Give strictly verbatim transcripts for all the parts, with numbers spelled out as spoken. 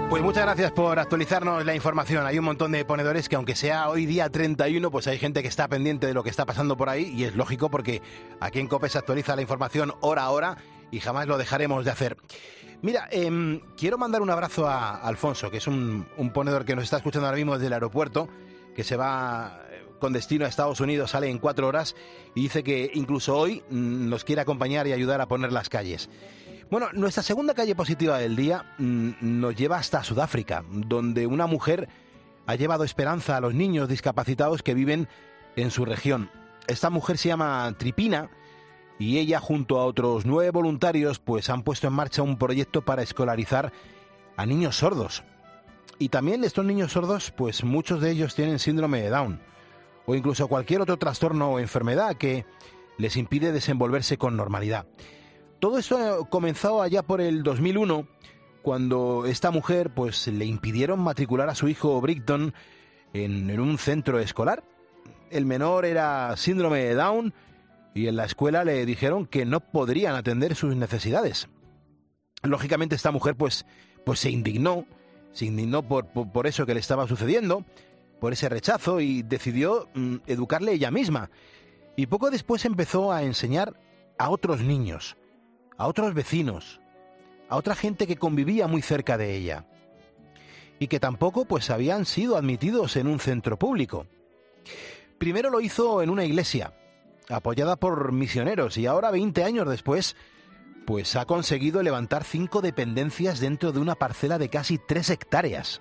Pues muchas gracias por actualizarnos la información. Hay un montón de ponedores que, aunque sea hoy día treinta y uno, pues hay gente que está pendiente de lo que está pasando por ahí, y es lógico porque aquí en COPE se actualiza la información hora a hora y jamás lo dejaremos de hacer. Mira, eh, quiero mandar un abrazo a Alfonso, que es un, un ponedor que nos está escuchando ahora mismo desde el aeropuerto, que se va con destino a Estados Unidos, sale en cuatro horas y dice que incluso hoy nos quiere acompañar y ayudar a poner las calles. Bueno, nuestra segunda calle positiva del día mmm, nos lleva hasta Sudáfrica, donde una mujer ha llevado esperanza a los niños discapacitados que viven en su región. Esta mujer se llama Tripina y ella, junto a otros nueve voluntarios, pues han puesto en marcha un proyecto para escolarizar a niños sordos. Y también estos niños sordos, pues muchos de ellos tienen síndrome de Down o incluso cualquier otro trastorno o enfermedad que les impide desenvolverse con normalidad. Todo esto comenzó allá por el dos mil uno, cuando esta mujer pues le impidieron matricular a su hijo Brighton en, en un centro escolar. El menor era síndrome de Down y en la escuela le dijeron que no podrían atender sus necesidades. Lógicamente esta mujer pues, pues se indignó, se indignó por, por, por eso que le estaba sucediendo, por ese rechazo, y decidió mm, educarle ella misma. Y poco después empezó a enseñar a otros niños, a otros vecinos, a otra gente que convivía muy cerca de ella y que tampoco pues habían sido admitidos en un centro público. Primero lo hizo en una iglesia, apoyada por misioneros, y ahora, veinte años después, pues ha conseguido levantar cinco dependencias dentro de una parcela de casi tres hectáreas.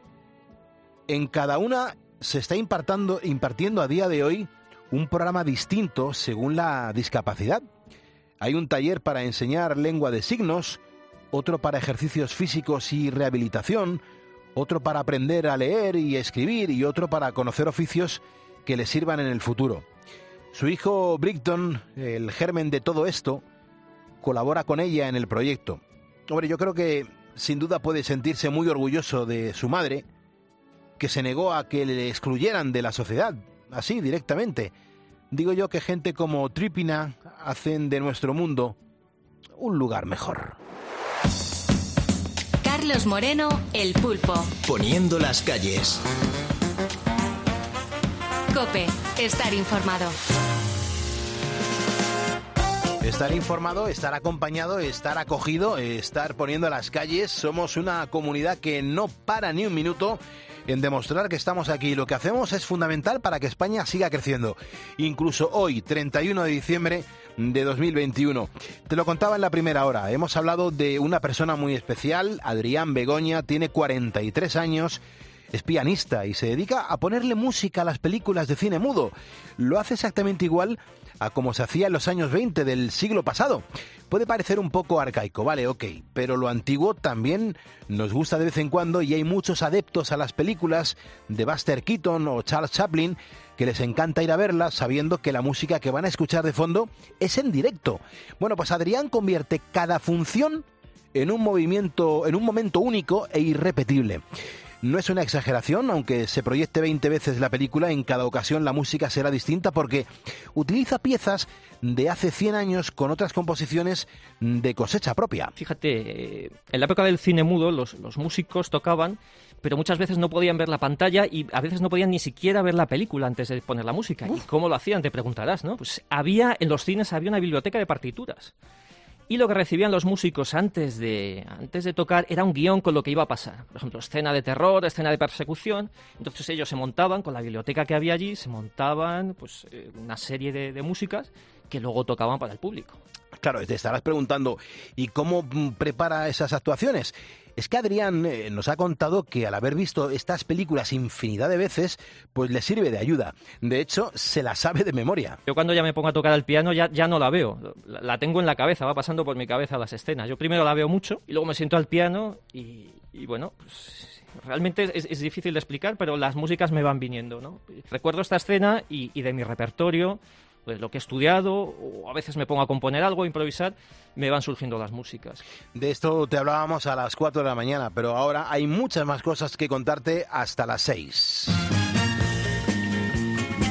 En cada una se está impartiendo, impartiendo a día de hoy un programa distinto según la discapacidad. Hay un taller para enseñar lengua de signos, otro para ejercicios físicos y rehabilitación, otro para aprender a leer y escribir, y otro para conocer oficios que le sirvan en el futuro. Su hijo Brighton, el germen de todo esto, colabora con ella en el proyecto. Hombre, yo creo que sin duda puede sentirse muy orgulloso de su madre, que se negó a que le excluyeran de la sociedad, así directamente. Digo yo que gente como Tripina hacen de nuestro mundo un lugar mejor. Carlos Moreno, El Pulpo. Poniendo las calles. COPE, estar informado. Estar informado, estar acompañado, estar acogido, estar poniendo las calles. Somos una comunidad que no para ni un minuto en demostrar que estamos aquí. Lo que hacemos es fundamental para que España siga creciendo, incluso hoy, treinta y uno de diciembre de dos mil veintiuno. Te lo contaba en la primera hora, hemos hablado de una persona muy especial. Adrián Begoña tiene cuarenta y tres años, es pianista y se dedica a ponerle música a las películas de cine mudo. Lo hace exactamente igual a como se hacía en los años veinte del siglo pasado. Puede parecer un poco arcaico, vale, ok, pero lo antiguo también nos gusta de vez en cuando, y hay muchos adeptos a las películas de Buster Keaton o Charles Chaplin que les encanta ir a verlas sabiendo que la música que van a escuchar de fondo es en directo. Bueno, pues Adrián convierte cada función en un movimiento, en un momento único e irrepetible. No es una exageración, aunque se proyecte veinte veces la película, en cada ocasión la música será distinta porque utiliza piezas de hace cien años con otras composiciones de cosecha propia. Fíjate, en la época del cine mudo los, los músicos tocaban, pero muchas veces no podían ver la pantalla y a veces no podían ni siquiera ver la película antes de poner la música. Uf. ¿Y cómo lo hacían? Te preguntarás, ¿no? Pues había, en los cines había una biblioteca de partituras. Y lo que recibían los músicos antes de, antes de tocar era un guión con lo que iba a pasar. Por ejemplo, escena de terror, escena de persecución. Entonces ellos se montaban, con la biblioteca que había allí, se montaban pues una serie de, de músicas que luego tocaban para el público. Claro, te estarás preguntando, ¿y cómo prepara esas actuaciones? Es que Adrián eh, nos ha contado que al haber visto estas películas infinidad de veces, pues le sirve de ayuda. De hecho, se la sabe de memoria. Yo cuando ya me pongo a tocar el piano ya, ya no la veo, la, la tengo en la cabeza, va pasando por mi cabeza las escenas. Yo primero la veo mucho y luego me siento al piano y, y bueno, pues realmente es, es difícil de explicar, pero las músicas me van viniendo, ¿no? Recuerdo esta escena y, y de mi repertorio, pues lo que he estudiado, o a veces me pongo a componer algo, a improvisar, me van surgiendo las músicas. De esto te hablábamos a las cuatro de la mañana, pero ahora hay muchas más cosas que contarte hasta las seis.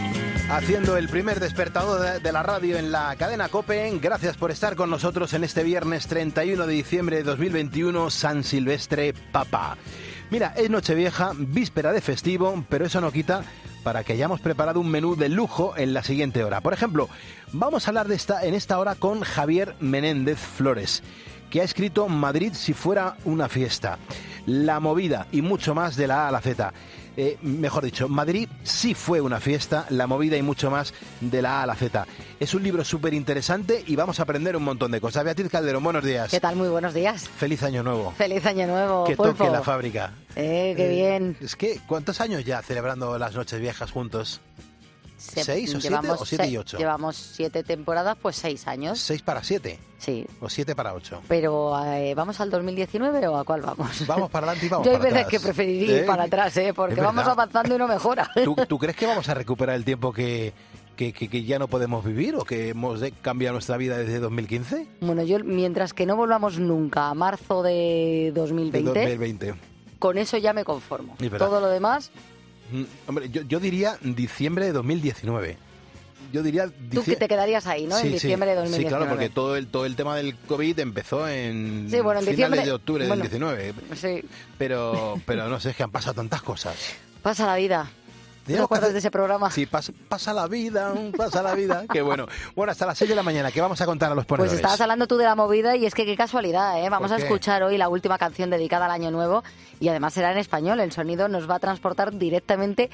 Haciendo el primer despertador de, de la radio en la cadena COPE. Gracias por estar con nosotros en este viernes treinta y uno de diciembre de dos mil veintiuno, San Silvestre Papá. Mira, es Nochevieja, víspera de festivo, pero eso no quita para que hayamos preparado un menú de lujo en la siguiente hora. Por ejemplo, vamos a hablar de esta, en esta hora con Javier Menéndez Flores, que ha escrito Madrid si fuera una fiesta, La movida y mucho más de la A a la Z. Eh, mejor dicho, Madrid sí fue una fiesta, La movida y mucho más de la A a la Z. Es un libro súper interesante y vamos a aprender un montón de cosas. Beatriz Calderón, buenos días. ¿Qué tal? Muy buenos días. Feliz año nuevo. Feliz año nuevo, Que Pulpo. toque la fábrica. Eh, qué Eh, bien. Es que, ¿cuántos años ya celebrando las noches viejas juntos? Se- ¿Seis o siete llevamos o siete y se- ocho? Llevamos siete temporadas, pues seis años. ¿Seis para siete? Sí. ¿O siete para ocho? Pero, eh, ¿vamos al dos mil diecinueve o a cuál vamos? Vamos para adelante y vamos Yo hay para veces atrás. que preferiría ir ¿Eh? para atrás, ¿eh? Porque Es vamos verdad. avanzando y no mejora. ¿Tú, tú crees que vamos a recuperar el tiempo que, que, que- que ya no podemos vivir o que hemos de cambiar nuestra vida desde dos mil quince? Bueno, yo mientras que no volvamos nunca a marzo de dos mil De veinte, dos mil veinte. con eso ya me conformo. Es verdad. Todo lo demás, Mm, Hombre, yo, yo diría diciembre de dos mil diecinueve. Yo diría... tú que te quedarías ahí, ¿no? Sí, en diciembre sí. de dos mil diecinueve. Sí, claro, porque todo el, todo el tema del COVID empezó en, Sí, bueno, en finales diciembre- de octubre bueno. del diecinueve. Sí, Pero, pero no sé, es que han pasado tantas cosas. pasa la vida. ¿Te Tenemos que acuerdas hacer- de ese programa? Sí, pasa, pasa la vida, pasa la vida. Qué bueno. Bueno, hasta las seis de la mañana, ¿qué vamos a contar a los Pues ponedores? estabas hablando tú de la movida y es que qué casualidad, ¿eh? Vamos ¿Por a qué? escuchar hoy la última canción dedicada al Año Nuevo y además será en español. El sonido nos va a transportar directamente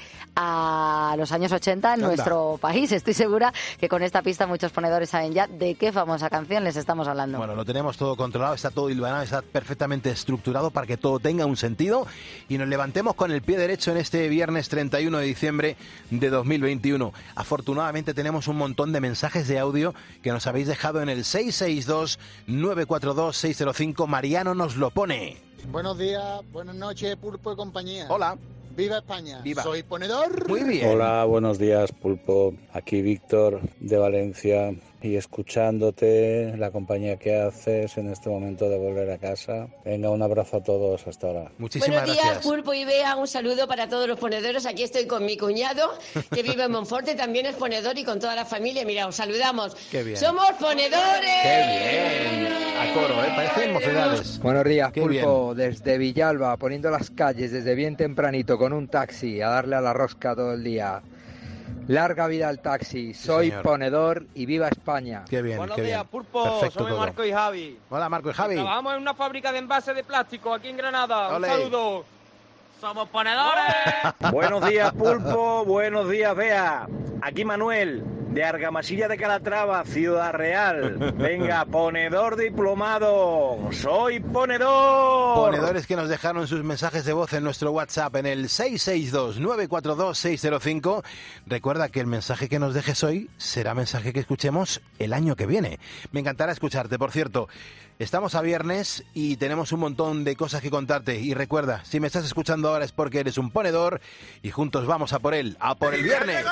a los años ochenta en Anda. nuestro país. Estoy segura que con esta pista muchos ponedores saben ya de qué famosa canción les estamos hablando. Bueno, lo tenemos todo controlado, está todo hilvanado, está perfectamente estructurado para que todo tenga un sentido y nos levantemos con el pie derecho en este viernes treinta y uno de diciembre de dos mil veintiuno. Afortunadamente tenemos un montón de mensajes de audio que nos habéis dejado en el seis seis dos, nueve cuatro dos, seis cero cinco. Mariano nos lo pone. Buenos días, buenas noches, Pulpo y compañía. Hola. ¡Viva España! Viva. Soy ponedor. Muy bien. Hola, buenos días, Pulpo. Aquí Víctor de Valencia y escuchándote, la compañía que haces en este momento de volver a casa. Venga, un abrazo a todos, hasta ahora. Muchísimas Buenos días, gracias. Pulpo y Bea. Un saludo para todos los ponedores. Aquí estoy con mi cuñado, que vive en Monforte, también es ponedor y con toda la familia. Mira, os saludamos. Qué bien. ¡Somos ponedores! Qué bien. A coro, ¿eh? Parecen mocedades. Buenos días, Qué Pulpo, desde Villalba, poniendo las calles desde bien tempranito con un taxi a darle a la rosca todo el día. Larga vida al taxi, soy señor. ponedor y viva España. Qué bien, Buenos qué días, bien. Pulpo. Perfecto Somos todo. Marco y Javi. Hola, Marco y Javi. Trabajamos en una fábrica de envases de plástico aquí en Granada. Ole. Un saludo. ¡Somos ponedores! Buenos días, Pulpo. Buenos días, Bea. Aquí Manuel, de Argamasilla de Calatrava, Ciudad Real. Venga, ponedor diplomado. Soy ponedor. Ponedores que nos dejaron sus mensajes de voz en nuestro WhatsApp en el seis seis dos, nueve cuatro dos, seis cero cinco. Recuerda que el mensaje que nos dejes hoy será mensaje que escuchemos el año que viene. Me encantará escucharte. Por cierto, estamos a viernes y tenemos un montón de cosas que contarte. Y recuerda, si me estás escuchando ahora es porque eres un ponedor y juntos vamos a por él, a por el viernes.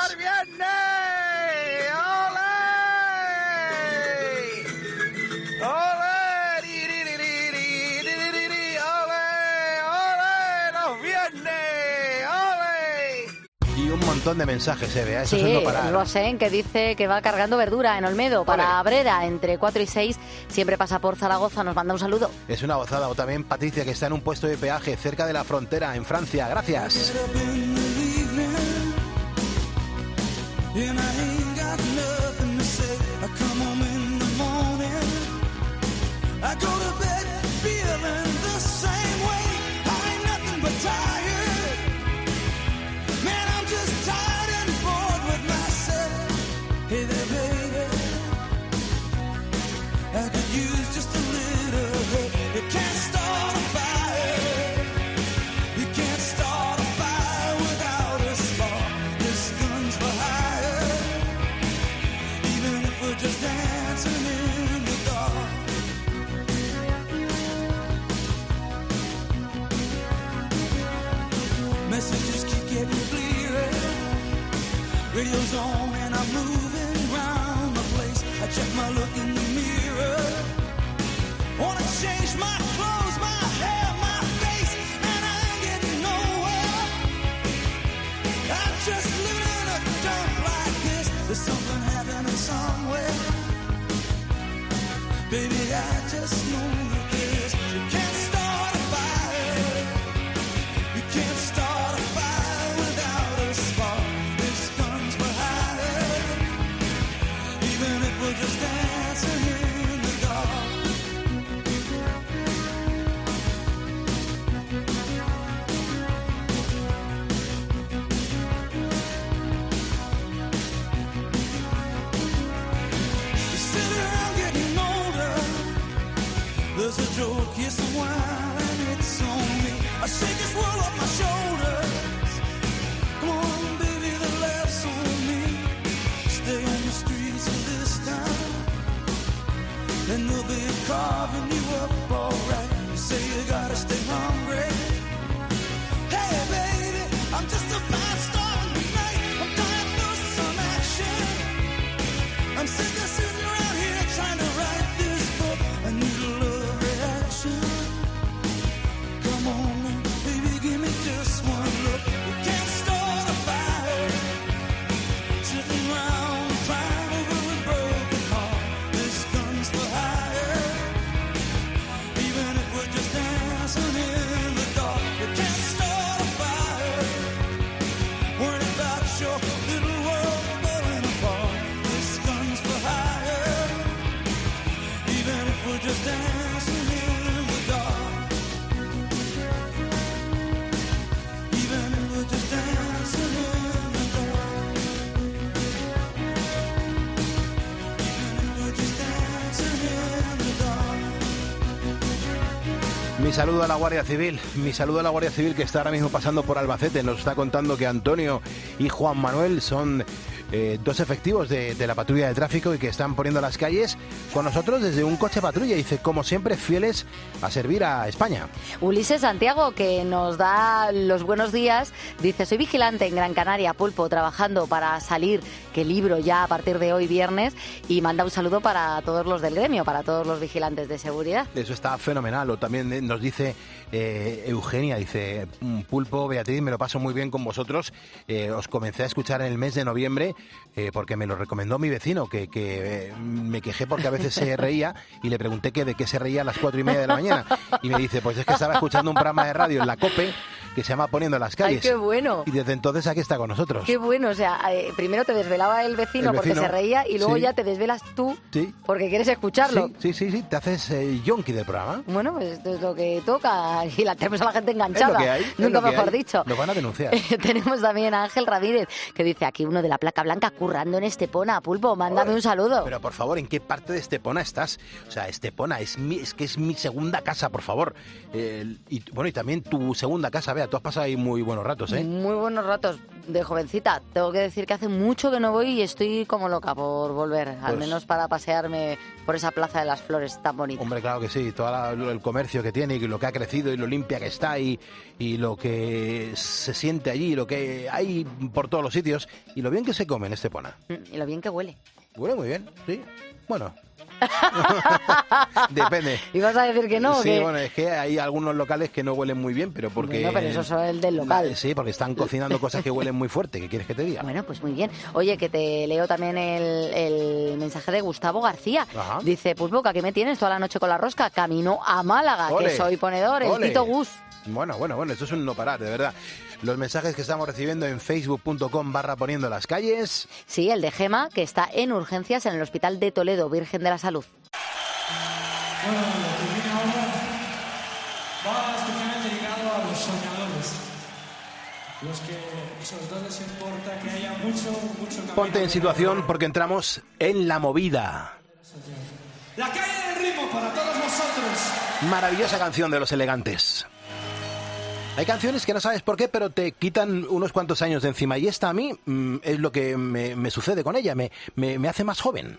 Y un montón de mensajes, ¿eh? Bea? Eso Sí, es no parar. Rosen, que dice que va cargando verdura en Olmedo para Breda entre cuatro y seis. Siempre pasa por Zaragoza, nos manda un saludo. Es una gozada. O también Patricia, que está en un puesto de peaje cerca de la frontera, en Francia. Gracias. Messages keep getting clearer. Radio's on and I'm moving around the place. I check my look in the mirror. Wanna change my clothes, my hair, my face, and I ain't getting nowhere. I'm just living in a dump like this. just know that this. You can't start a fire. You can't start a fire without a spark. This gun's for hire. Even if we're just dancing in the dark. You sit around getting older. There's a joke, here's some wine, and it's on me. I shake this world off my shoulders. Come on, baby, the laugh's on me. Stay on the streets of this town, and they'll be carving you up alright. You say you gotta stay hungry. Hey, baby, I'm just a fast star in the night. I'm dying for some action. I'm sick of sitting around here trying to write this book. I need a love reaction. Come on, baby, give me just one look. We can't start a fire. Sitting around crying over a broken heart. This gun's for hire. Even if we're just dancing in the dark. We can't start a fire. Worrying about your little world falling apart. This gun's for hire. Even if we're just dancing in the dark. Even if we're just dancing in the dark. Even if we're just dancing in the dark. Mi saludo a la Guardia Civil, mi saludo a la Guardia Civil que está ahora mismo pasando por Albacete. Nos está contando que Antonio y Juan Manuel son eh, dos efectivos de, de la patrulla de tráfico y que están poniendo las calles con nosotros desde un coche patrulla. Dice, como siempre, fieles a servir a España. Ulises Santiago, que nos da los buenos días, dice, soy vigilante en Gran Canaria, Pulpo, trabajando para salir, que libro ya a partir de hoy viernes, y manda un saludo para todos los del gremio, para todos los vigilantes de seguridad. Eso está fenomenal. O también eh, nos dice eh, Eugenia, dice, Pulpo, Beatriz, me lo paso muy bien con vosotros. Eh, os comencé a escuchar en el mes de noviembre eh, porque me lo recomendó mi vecino, que, que eh, me quejé porque a veces se reía y le pregunté que de qué se reía a las cuatro y media de la mañana. Y me dice, pues es que estaba escuchando un programa de radio en la COPE que se llama Poniendo las calles. ¡Ay, qué bueno! Y desde entonces aquí está con nosotros. ¡Qué bueno! O sea, eh, primero te desvelaba el vecino, El porque vecino, se reía y luego sí. ya te desvelas tú Sí. porque quieres escucharlo. Sí, sí, sí, sí, te haces eh, yonki del programa. Bueno, pues esto es lo que toca y la tenemos a la gente enganchada. Es lo que hay, es Nunca lo que mejor hay. dicho. Nos van a denunciar. Tenemos también a Ángel Ramírez, que dice, aquí uno de la placa blanca currando en Estepona. Pulpo, mándame Oye, un saludo. Pero por favor, ¿en qué parte de Estepona estás? O sea, Estepona es, mi, es que es mi segunda casa, por favor. Eh, y bueno, y también tu segunda casa, Bea, tú has pasado ahí muy buenos ratos, ¿eh? Muy buenos ratos de jovencita. Tengo que decir que hace mucho que no voy y estoy como loca por volver, al Pues- menos para pasearme por esa Plaza de las Flores tan bonita. Hombre, claro que sí, todo la- lo- el comercio que tiene y lo que ha crecido y lo limpia que está y, y lo que se siente allí, lo que hay por todos los sitios y lo bien que se come en Estepona. Mm, Y lo bien que huele. Huele muy bien, sí. Bueno. Depende. ¿Y vas a decir que no? o Sí, qué? bueno, es que hay algunos locales que no huelen muy bien, pero porque... Bueno, pero eso son el del local. Sí, porque están cocinando cosas que huelen muy fuerte. ¿Qué quieres que te diga? Bueno, pues muy bien. Oye, que te leo también el, el mensaje de Gustavo García. Ajá. Dice, Pulpo, ¿que aquí me tienes toda la noche con la rosca? Camino a Málaga, Ole. que soy ponedor, el Ole. Tito Gus. Bueno, bueno, bueno, esto es un no parar, de verdad. Los mensajes que estamos recibiendo en facebook.com barra poniendo las calles. Sí, el de Gema, que está en urgencias en el Hospital de Toledo, Virgen de la Salud. Bueno, lo que viene ahora va especialmente ligado a los soñadores. Los que sobre todo les importa que haya mucho, mucho camino. Ponte en situación porque entramos en la movida. La calle del ritmo para todos vosotros. Maravillosa canción de Los Elegantes. Hay canciones que no sabes por qué, pero te quitan unos cuantos años de encima. Y esta a mí mm, es lo que me, me sucede con ella, me, me, me hace más joven.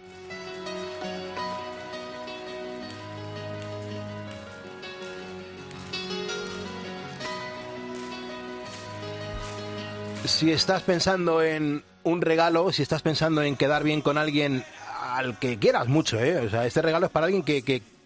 Si estás pensando en un regalo, si estás pensando en quedar bien con alguien al que quieras mucho, ¿eh? O sea, este regalo es para alguien que, que,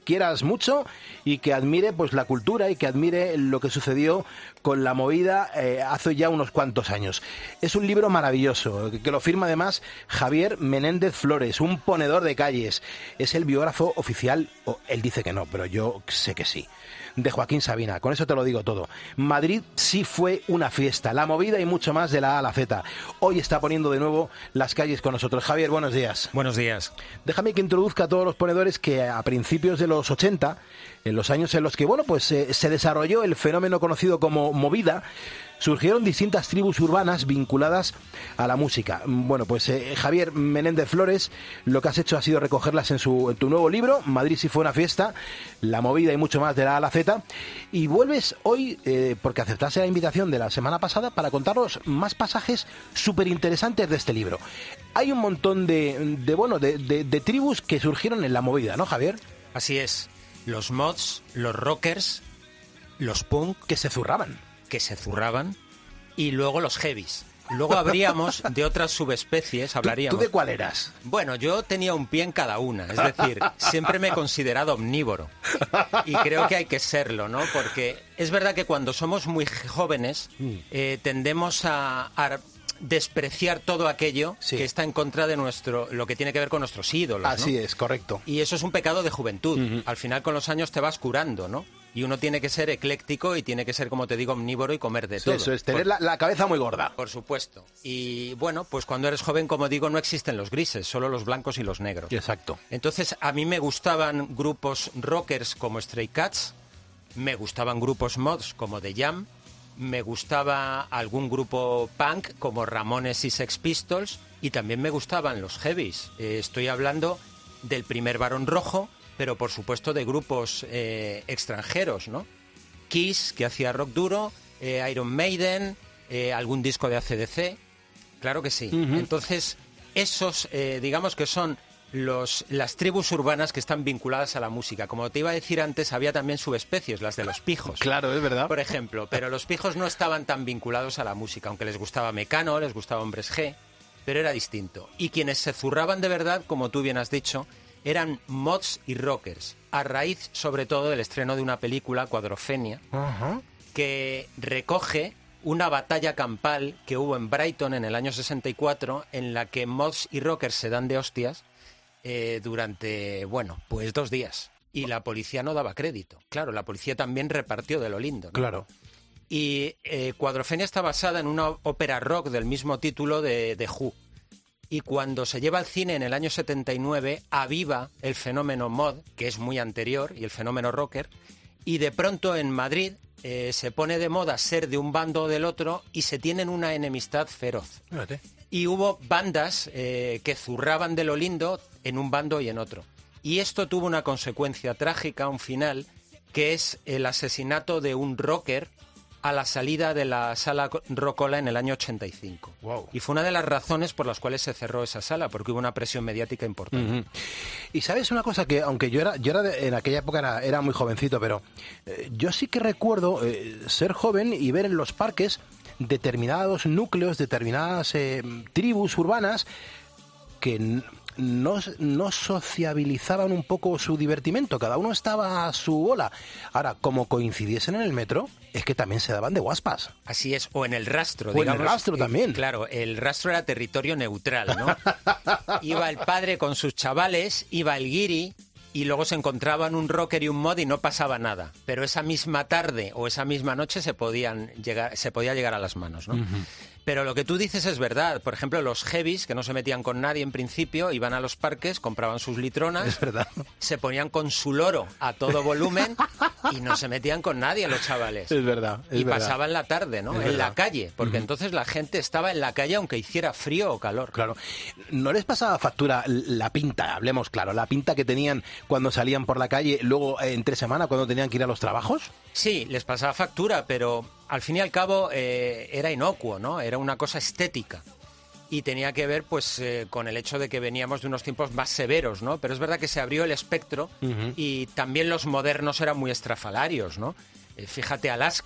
quieras mucho y que admire pues la cultura y que admire lo que sucedió con la movida eh, hace ya unos cuantos años. Es un libro maravilloso, que, que lo firma además Javier Menéndez Flores, un ponedor de calles. Es el biógrafo oficial, o él dice que no, pero yo sé que sí, de Joaquín Sabina. Con eso te lo digo todo. Madrid sí fue una fiesta, la movida y mucho más de la A a la Z. Hoy está poniendo de nuevo las calles con nosotros. Javier, buenos días. Buenos días. Déjame que introduzca a todos los ponedores que a principios de los ochenta, en los años en los que, bueno, pues eh, se desarrolló el fenómeno conocido como movida, surgieron distintas tribus urbanas vinculadas a la música. Bueno, pues eh, Javier Menéndez Flores, lo que has hecho ha sido recogerlas en, su, en tu nuevo libro, Madrid sí fue una fiesta, la movida y mucho más de la A a la Z, y vuelves hoy, eh, porque aceptaste la invitación de la semana pasada, para contarnos más pasajes súper interesantes de este libro. Hay un montón de, de bueno, de, de, de tribus que surgieron en la movida, ¿no, Javier? Así es. Los mods, los rockers, los punk... Que se zurraban. Que se zurraban. Y luego los heavies. Luego habríamos de otras subespecies, hablaríamos... ¿Tú, ¿Tú de cuál eras? Bueno, yo tenía un pie en cada una. Es decir, siempre me he considerado omnívoro. Y creo que hay que serlo, ¿no? Porque es verdad que cuando somos muy jóvenes eh, tendemos a... a despreciar todo aquello sí. que está en contra de nuestro, lo que tiene que ver con nuestros ídolos, Así ¿no? es, correcto. Y eso es un pecado de juventud. Uh-huh. Al final, con los años te vas curando, ¿no? Y uno tiene que ser ecléctico y tiene que ser, como te digo, omnívoro y comer de sí, todo. Eso es, tener por, la, la cabeza muy gorda. Por supuesto. Y bueno, pues cuando eres joven, como digo, no existen los grises, solo los blancos y los negros. Exacto. Entonces, a mí me gustaban grupos rockers como Stray Cats, me gustaban grupos mods como The Jam, me gustaba algún grupo punk como Ramones y Sex Pistols y también me gustaban los heavies. Eh, estoy hablando del primer Barón Rojo, pero por supuesto de grupos eh, extranjeros, ¿no? Kiss, que hacía rock duro, eh, Iron Maiden, eh, algún disco de A C D C, claro que sí. Uh-huh. Entonces, esos, eh, digamos que son Los, las tribus urbanas que están vinculadas a la música. Como te iba a decir antes, había también subespecies, las de los pijos. Claro, es verdad. Por ejemplo, pero los pijos no estaban tan vinculados a la música, aunque les gustaba Mecano, les gustaba Hombres G, pero era distinto. Y quienes se zurraban de verdad, como tú bien has dicho, eran mods y rockers, a raíz sobre todo del estreno de una película, Cuadrofenia, uh-huh. que recoge una batalla campal que hubo en Brighton en el año sesenta y cuatro, en la que mods y rockers se dan de hostias Eh, durante, bueno, pues dos días. Y la policía no daba crédito. Claro, la policía también repartió de lo lindo, ¿no? Claro. Y eh, Cuadrofenia está basada en una ópera rock del mismo título de, de Who. Y cuando se lleva al cine en el año setenta y nueve, aviva el fenómeno mod, que es muy anterior, y el fenómeno rocker. Y de pronto en Madrid eh, se pone de moda ser de un bando o del otro y se tienen una enemistad feroz. Fíjate. Y hubo bandas eh, que zurraban de lo lindo en un bando y en otro. Y esto tuvo una consecuencia trágica, un final, que es el asesinato de un rocker a la salida de la sala Rocola en el año ochenta y cinco. Wow. Y fue una de las razones por las cuales se cerró esa sala, porque hubo una presión mediática importante. Uh-huh. Y sabes una cosa, que aunque yo era, yo era de, en aquella época era, era muy jovencito, pero eh, yo sí que recuerdo eh, ser joven y ver en los parques determinados núcleos, determinadas eh, tribus urbanas que no, no sociabilizaban un poco su divertimento, cada uno estaba a su bola. Ahora, como coincidiesen en el metro, es que también se daban de guaspas. Así es, o en el rastro. O digamos, en el rastro eh, también. Claro, el rastro era territorio neutral, ¿no? Iba el padre con sus chavales, iba el guiri, y luego se encontraban un rocker y un mod y no pasaba nada. Pero esa misma tarde o esa misma noche se podían llegar, se podía llegar a las manos, ¿no? Uh-huh. Pero lo que tú dices es verdad. Por ejemplo, los heavies, que no se metían con nadie en principio, iban a los parques, compraban sus litronas, es verdad. Se ponían con su loro a todo volumen y no se metían con nadie los chavales. Es verdad. Es y verdad. pasaban la tarde, ¿no? Es en verdad. la calle, porque Uh-huh. entonces la gente estaba en la calle aunque hiciera frío o calor. Claro. ¿No les pasaba factura la pinta, hablemos claro, la pinta que tenían cuando salían por la calle, luego eh, entre semana cuando tenían que ir a los trabajos? Sí, les pasaba factura, pero al fin y al cabo eh, era inocuo, ¿no? Era una cosa estética. Y tenía que ver pues eh, con el hecho de que veníamos de unos tiempos más severos, ¿no? Pero es verdad que se abrió el espectro uh-huh. y también los modernos eran muy estrafalarios, ¿no? Eh, fíjate Alaska.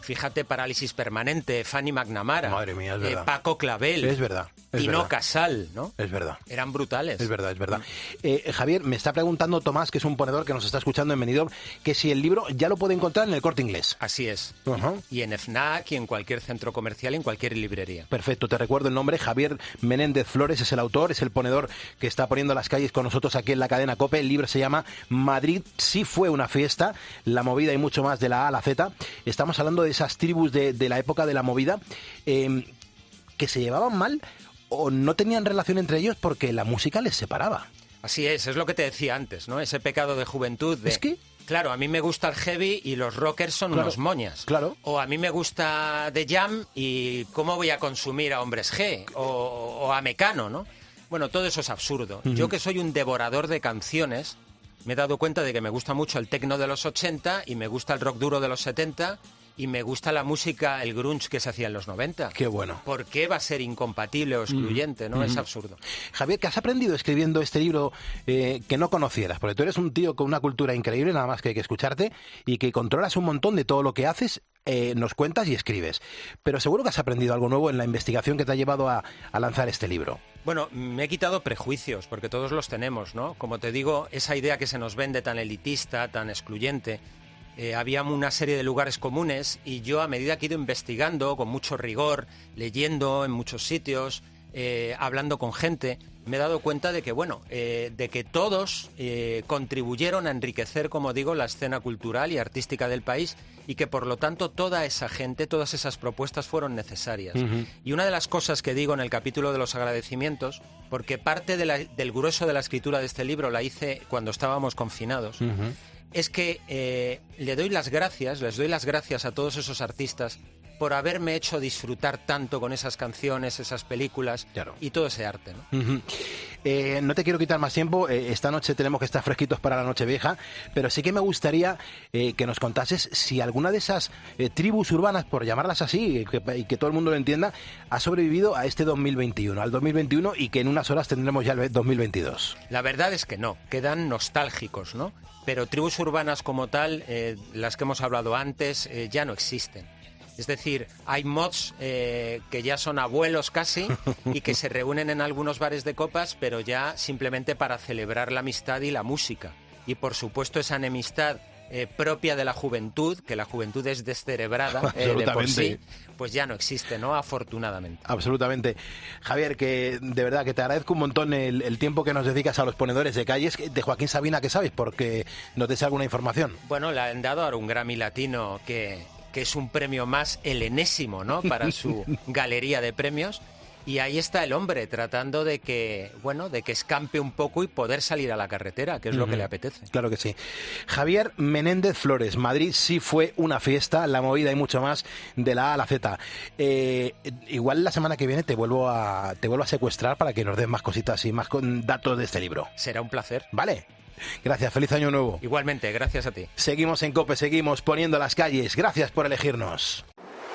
Fíjate, Parálisis Permanente, Fanny McNamara, Madre mía, es verdad. eh, Paco Clavel, Es verdad. Es Tino verdad. Casal, ¿no? Es verdad. Eran brutales. Es verdad, es verdad. Eh, Javier, me está preguntando Tomás, que es un ponedor que nos está escuchando en Benidorm, que si el libro ya lo puede encontrar en el Corte Inglés. Así es. Ajá. Y en FNAC, y en cualquier centro comercial, y en cualquier librería. Perfecto, te recuerdo el nombre, Javier Menéndez Flores es el autor, es el ponedor que está poniendo las calles con nosotros aquí en la cadena COPE. El libro se llama Madrid sí fue una fiesta, la movida y mucho más de la A a la Z. Estamos hablando de esas tribus de, de la época de la movida eh, que se llevaban mal o no tenían relación entre ellos porque la música les separaba. Así es, es lo que te decía antes, ¿no? Ese pecado de juventud de... Es que... Claro, a mí me gusta el heavy y los rockers son Claro, unos moñas. claro. O a mí me gusta The Jam y ¿cómo voy a consumir a Hombres G? O, o a Mecano, ¿no? Bueno, todo eso es absurdo. Ujú. Yo que soy un devorador de canciones, me he dado cuenta de que me gusta mucho el techno de los ochenta y me gusta el rock duro de los setenta y me gusta la música, el grunge que se hacía en los noventa. Qué bueno. ¿Por qué va a ser incompatible o excluyente, no? Ujú. Es absurdo. Javier, ¿qué has aprendido escribiendo este libro eh, que no conocieras? Porque tú eres un tío con una cultura increíble, nada más que hay que escucharte, y que controlas un montón de todo lo que haces, eh, nos cuentas y escribes. Pero seguro que has aprendido algo nuevo en la investigación que te ha llevado a, a lanzar este libro. Bueno, me he quitado prejuicios, porque todos los tenemos, ¿no? Como te digo, esa idea que se nos vende tan elitista, tan excluyente, eh, había una serie de lugares comunes y yo, a medida que he ido investigando, con mucho rigor, leyendo en muchos sitios, eh, hablando con gente, me he dado cuenta de que, bueno, eh, de que todos eh, contribuyeron a enriquecer, como digo, la escena cultural y artística del país y que, por lo tanto, toda esa gente, todas esas propuestas fueron necesarias. Ujú. Y una de las cosas que digo en el capítulo de los agradecimientos, porque parte de la- del grueso de la escritura de este libro la hice cuando estábamos confinados, Ujú. es que eh, le doy las gracias, les doy las gracias a todos esos artistas por haberme hecho disfrutar tanto con esas canciones, esas películas Claro. y todo ese arte, ¿no? Ujú. Eh, no te quiero quitar más tiempo, eh, esta noche tenemos que estar fresquitos para la Nochevieja, pero sí que me gustaría eh, que nos contases si alguna de esas eh, tribus urbanas, por llamarlas así, y que, y que todo el mundo lo entienda, ha sobrevivido a este dos mil veintiuno, al dos mil veintiuno, y que en unas horas tendremos ya el dos mil veintidós. La verdad es que no, quedan nostálgicos, ¿no? Pero tribus urbanas como tal, eh, las que hemos hablado antes, eh, ya no existen. Es decir, hay mods eh, que ya son abuelos casi y que se reúnen en algunos bares de copas, pero ya simplemente para celebrar la amistad y la música. Y por supuesto esa enemistad eh, propia de la juventud, que la juventud es descerebrada eh, de por sí, pues ya no existe, ¿no? Afortunadamente. Absolutamente. Javier, que de verdad que te agradezco un montón el, el tiempo que nos dedicas a los ponedores de calles. De Joaquín Sabina, ¿qué sabes? Porque nos des alguna información. Bueno, le han dado ahora un Grammy Latino que, que es un premio más, el enésimo, ¿no? Para su galería de premios. Y ahí está el hombre tratando de que, bueno, de que escampe un poco y poder salir a la carretera, que es lo que Ujú. le apetece. Claro que sí. Javier Menéndez Flores, Madrid sí fue una fiesta, la movida y mucho más de la A a la Z. Eh, igual la semana que viene te vuelvo a te vuelvo a secuestrar para que nos des más cositas y más con datos de este libro. Será un placer. Vale. Gracias, feliz año nuevo. Igualmente, gracias a ti. Seguimos en COPE, seguimos poniendo las calles. Gracias por elegirnos.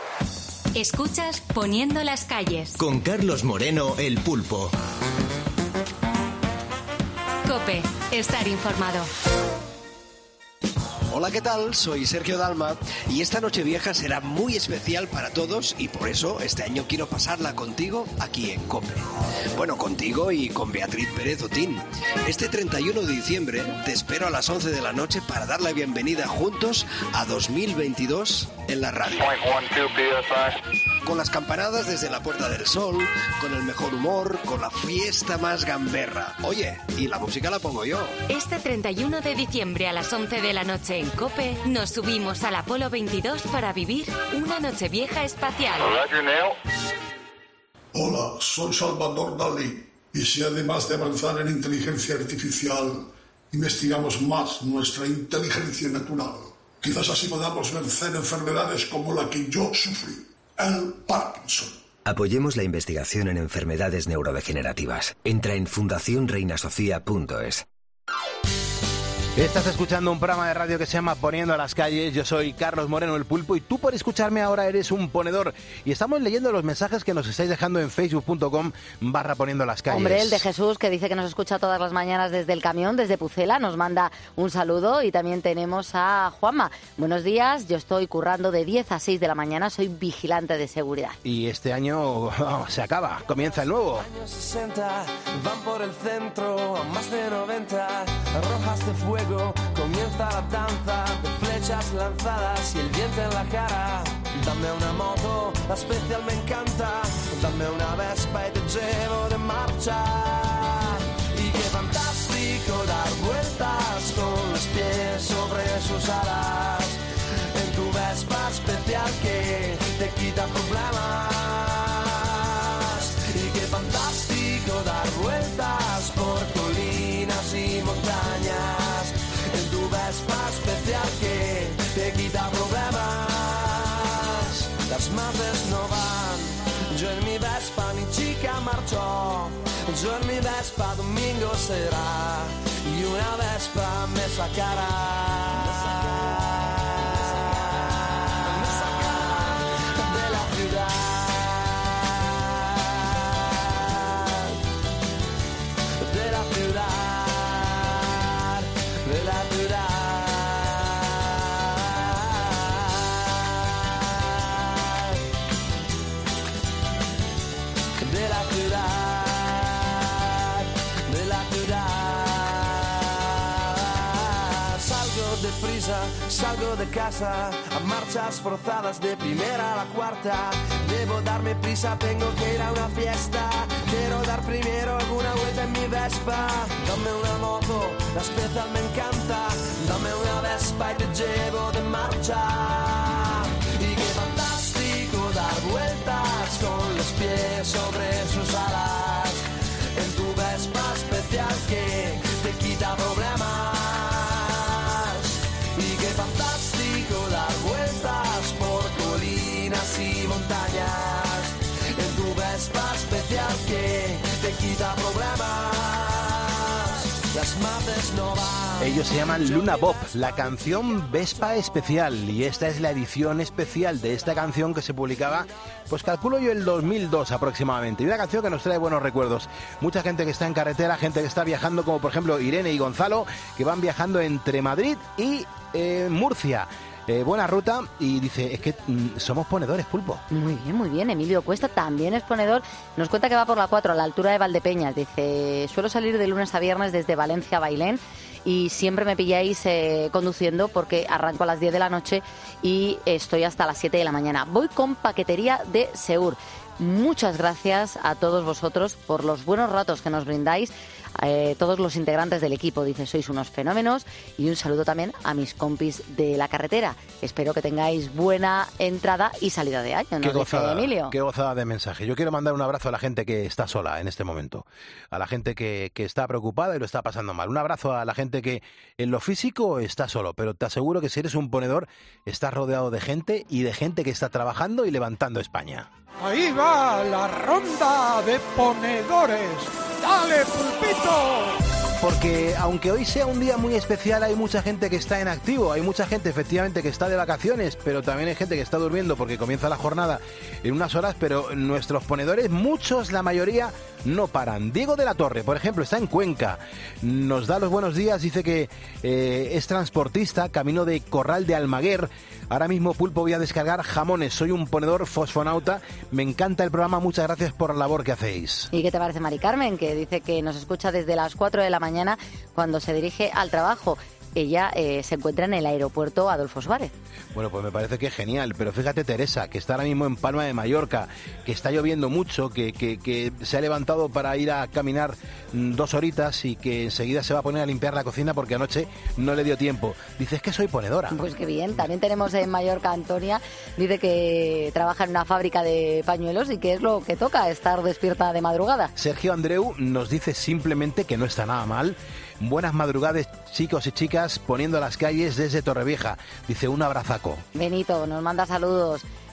Escuchas Poniendo las calles. Con Carlos Moreno, el pulpo. COPE, estar informado. Hola, ¿qué tal? Soy Sergio Dalma y esta Nochevieja será muy especial para todos y por eso este año quiero pasarla contigo aquí en COPE. Bueno, contigo y con Beatriz Pérez Otín. Este treinta y uno de diciembre te espero a las once de la noche para dar la bienvenida juntos a dos mil veintidós en la radio. Con las campanadas desde la Puerta del Sol, con el mejor humor, con la fiesta más gamberra. Oye, y la música la pongo yo. Este treinta y uno de diciembre a las once de la noche en COPE nos subimos al Apolo veintidós para vivir una Nochevieja espacial. Hola, soy Salvador Dalí y si además de avanzar en inteligencia artificial investigamos más nuestra inteligencia natural, quizás así podamos vencer enfermedades como la que yo sufrí, el Parkinson. Apoyemos la investigación en enfermedades neurodegenerativas. Entra en fundación reina sofía punto es. Estás escuchando un programa de radio que se llama Poniendo a las calles. Yo soy Carlos Moreno, el Pulpo, y tú por escucharme ahora eres un ponedor. Y estamos leyendo los mensajes que nos estáis dejando en facebook punto com barra Poniendo a las calles. Hombre, el de Jesús, que dice que nos escucha todas las mañanas desde el camión, desde Pucela, nos manda un saludo. Y también tenemos a Juanma. Buenos días, yo estoy currando de diez a seis de la mañana, soy vigilante de seguridad. Y este año oh, se acaba, comienza el nuevo. Años sesenta, van por el centro, más de noventa, rojas de fuego. Comienza la danza de flechas lanzadas y el viento en la cara. Dame una moto, la especial me encanta. Dame una Vespa y te llevo de marcha. Y qué fantástico dar vueltas con los pies sobre sus alas. En tu Vespa especial que te quita problemas. Y qué fantástico dar vueltas por colinas y montañas. Vespa especial que te quita problemas. Las madres no van, yo en mi Vespa mi chica marchó. Yo en mi Vespa domingo será y una Vespa me sacará. Me sacará de la ciudad, de la ciudad, de la ciudad. Salgo de casa a marchas forzadas de primera a la cuarta. Debo darme prisa, tengo que ir a una fiesta. Quiero dar primero alguna vuelta en mi Vespa. Dame una moto, la especial me encanta. Dame una Vespa y te llevo de marcha. Y qué fantástico dar vueltas con los pies sobre sus alas. En tu Vespa especial que te quita problemas. Fantástico dar vueltas por colinas y montañas. En tu Vespa especial que te quita problemas. Las madres no van. Ellos se llaman Luna Bob, la canción Vespa Especial. Y esta es la edición especial de esta canción que se publicaba, pues calculo yo, el dos mil dos aproximadamente. Y una canción que nos trae buenos recuerdos. Mucha gente que está en carretera, gente que está viajando, como por ejemplo Irene y Gonzalo, que van viajando entre Madrid y eh, Murcia. Eh, buena ruta, y dice, es que mm, somos ponedores, Pulpo. Muy bien, muy bien. Emilio Cuesta también es ponedor. Nos cuenta que va por la cuatro, a la altura de Valdepeñas. Dice, suelo salir de lunes a viernes desde Valencia a Bailén y siempre me pilláis eh, conduciendo porque arranco a las diez de la noche y estoy hasta las siete de la mañana. Voy con paquetería de Seur. Muchas gracias a todos vosotros por los buenos ratos que nos brindáis. Eh, todos los integrantes del equipo, dice, sois unos fenómenos. Y un saludo también a mis compis de la carretera. Espero que tengáis buena entrada y salida de año, ¿no? Qué gozada, dice Emilio. Qué gozada de mensaje. Yo quiero mandar un abrazo a la gente que está sola en este momento, a la gente que, que está preocupada y lo está pasando mal. Un abrazo a la gente que en lo físico está solo, pero te aseguro que si eres un ponedor estás rodeado de gente y de gente que está trabajando y levantando España. Ahí va la ronda de ponedores. ¡Dale, Pulpito! Porque aunque hoy sea un día muy especial, hay mucha gente que está en activo, hay mucha gente efectivamente que está de vacaciones, pero también hay gente que está durmiendo porque comienza la jornada en unas horas, pero nuestros ponedores, muchos, la mayoría, no paran. Diego de la Torre, por ejemplo, está en Cuenca, nos da los buenos días, dice que eh, es transportista, camino de Corral de Almaguer. Ahora mismo, Pulpo, voy a descargar jamones, soy un ponedor fosfonauta, me encanta el programa, muchas gracias por la labor que hacéis. ¿Y qué te parece Mari Carmen, que dice que nos escucha desde las cuatro de la mañana cuando se dirige al trabajo? Ella eh, se encuentra en el aeropuerto Adolfo Suárez. Bueno, pues me parece que es genial, pero fíjate Teresa, que está ahora mismo en Palma de Mallorca, que está lloviendo mucho, que, que, que se ha levantado para ir a caminar mm, dos horitas y que enseguida se va a poner a limpiar la cocina porque anoche no le dio tiempo. Dice, es que soy ponedora. Pues qué bien. También tenemos en Mallorca a Antonia, dice que trabaja en una fábrica de pañuelos y que es lo que toca, estar despierta de madrugada. Sergio Andreu nos dice simplemente que no está nada mal. Buenas madrugadas, chicos y chicas, poniendo las calles desde Torrevieja. Dice, un abrazaco. Benito nos manda saludos.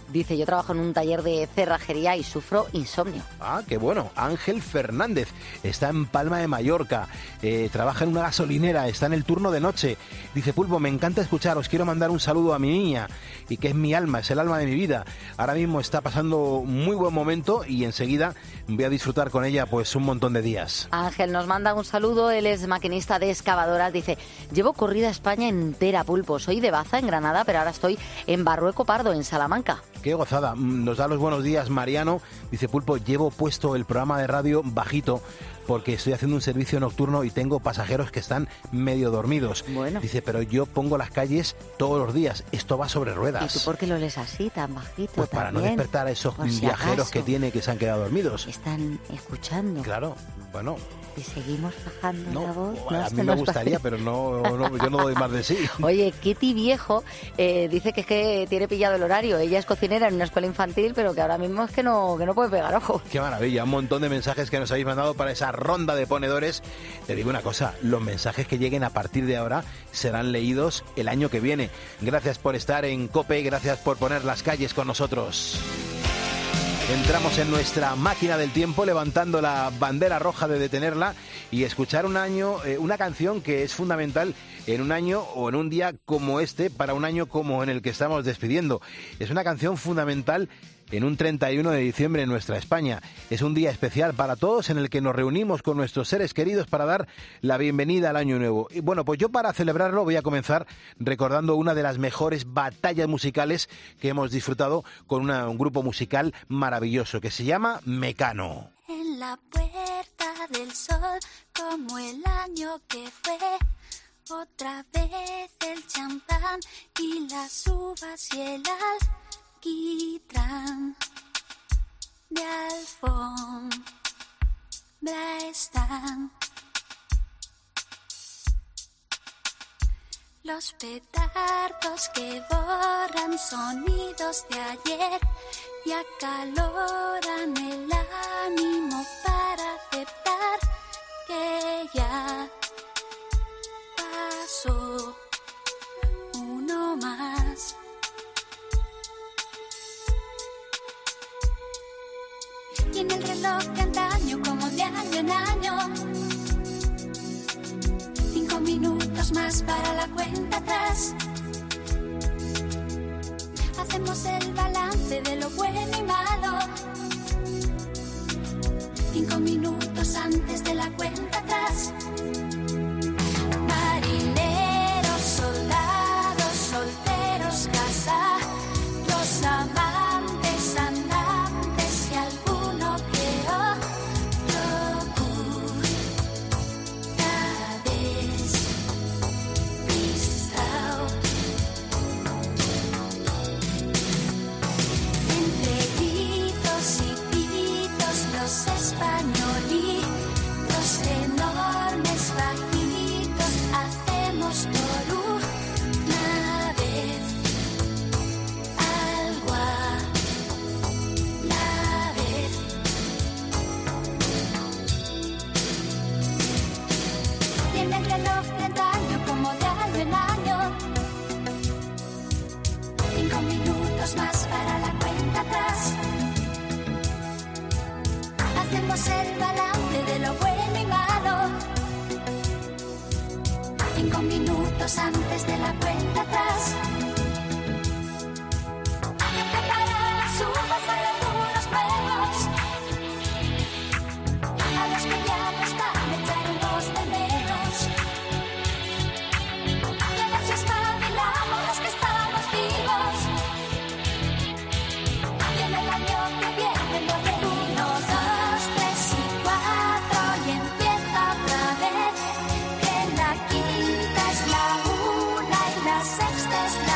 Dice, yo trabajo en un taller de cerrajería y sufro insomnio. Ah, qué bueno. Ángel Fernández está en Palma de Mallorca, eh, trabaja en una gasolinera, está en el turno de noche. Dice, Pulpo, me encanta escucharos, quiero mandar un saludo a mi niña, y que es mi alma, es el alma de mi vida. Ahora mismo está pasando muy buen momento y enseguida voy a disfrutar con ella pues un montón de días. Ángel nos manda un saludo, él es maquinista de excavadoras, dice, llevo corrida España entera, Pulpo, soy de Baza, en Granada, pero ahora estoy en Barrueco Pardo, en Salamanca. Qué gozada. Nos da los buenos días Mariano. Dice, Pulpo, llevo puesto el programa de radio bajito porque estoy haciendo un servicio nocturno y tengo pasajeros que están medio dormidos. Bueno. Dice, pero yo pongo las calles todos los días. Esto va sobre ruedas. ¿Y tú por qué lo lees así, tan bajito? Pues para también? no despertar a esos Por si viajeros acaso. que tiene que se han quedado dormidos. Están escuchando. Claro, bueno. Y seguimos bajando No, la voz. a No, mí se me nos gustaría, parece. pero no, no, yo no doy más de sí. Oye, Kitty Viejo eh, dice que es que tiene pillado el horario. Ella es cocinera en una escuela infantil, pero que ahora mismo es que no, que no puede pegar ojo. Qué maravilla, un montón de mensajes que nos habéis mandado para esa ronda de ponedores. Te digo una cosa, los mensajes que lleguen a partir de ahora serán leídos el año que viene. Gracias por estar en COPE, gracias por poner las calles con nosotros. Entramos en nuestra máquina del tiempo levantando la bandera roja de detenerla y escuchar un año, eh, una canción que es fundamental en un año o en un día como este, para un año como en el que estamos despidiendo. Es una canción fundamental en un treinta y uno de diciembre en nuestra España. Es un día especial para todos en el que nos reunimos con nuestros seres queridos para dar la bienvenida al año nuevo. Y bueno, pues yo para celebrarlo voy a comenzar recordando una de las mejores batallas musicales que hemos disfrutado con una, un grupo musical maravilloso que se llama Mecano. En la puerta del sol, como el año que fue, otra vez el champán y las uvas y el alquitrán de alfombra están. Los petardos que borran sonidos de ayer y acaloran el ánimo para aceptar que ya pasó uno más. Y en el reloj de antaño, como de año en año, cinco minutos más para la cuenta atrás. Hacemos el balance de lo bueno y malo. Cinco minutos antes de la cuenta atrás. Marineros, soldados, solteros, casados, amantes, andantes y alguno que otro despistado. Entre gritos y pitos, los españolitos enormes, bajitos, hacemos por una vez algo a la vez. Y en el reloj de antaño, como de año en año, cinco minutos más para la cuenta atrás. Hacemos el balance de lo bueno y malo. Cinco minutos antes de la cuenta atrás. Preparar las uvas, hay algunos nuevos. A los que ya no están echaremos de menos. Y a ver si espabilamos los que estamos vivos. Y en el año que viene lo de uno, dos, tres y cuatro y empieza otra vez. Que la quinta es la una y la sexta es la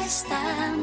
están.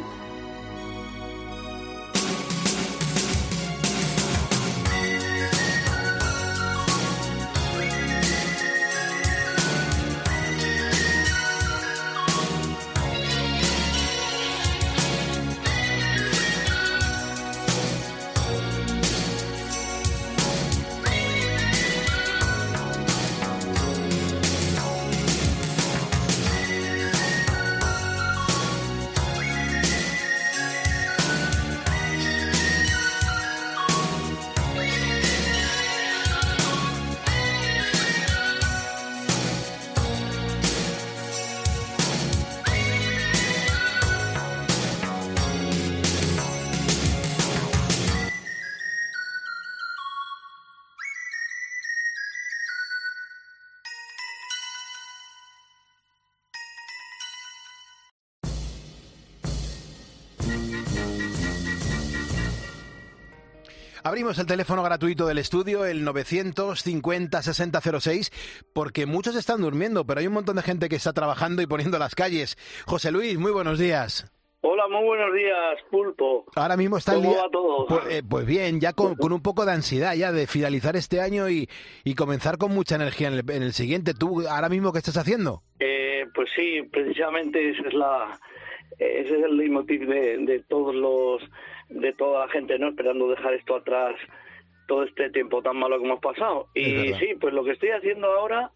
Abrimos el teléfono gratuito del estudio, el novecientos cincuenta sesenta cero seis, porque muchos están durmiendo, pero hay un montón de gente que está trabajando y poniendo las calles. José Luis, muy buenos días. Hola, muy buenos días, Pulpo. Ahora mismo está el ¿Cómo día... va todo? Pues, eh, pues bien, ya con, con un poco de ansiedad ya de finalizar este año y, y comenzar con mucha energía en el, en el siguiente. ¿Tú ahora mismo qué estás haciendo? Eh, pues sí, precisamente ese es la ese es el leitmotiv de, de todos los de toda la gente, ¿no? Esperando dejar esto atrás, todo este tiempo tan malo que hemos pasado. Y sí, pues lo que estoy haciendo ahora